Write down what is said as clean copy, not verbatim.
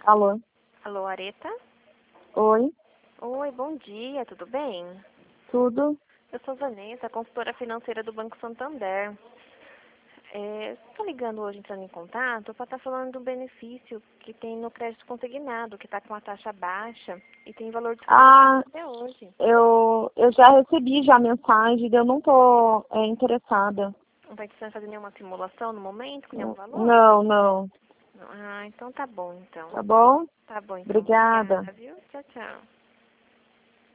Alô? Alô, Areta? Oi? Oi, bom dia, tudo bem? Tudo? Eu sou Vanessa, consultora financeira do Banco Santander. Estou ligando hoje, entrando em contato, para estar falando do benefício que tem no crédito consignado, que está com a taxa baixa e tem valor disponível Ah, até hoje. eu já recebi já a mensagem, eu não tô interessada. Não está precisando fazer nenhuma simulação no momento, com nenhum valor? Não, não. Ah, então tá bom, então. Tá bom? Tá bom, então. Obrigada. Obrigada, viu? Tchau, tchau.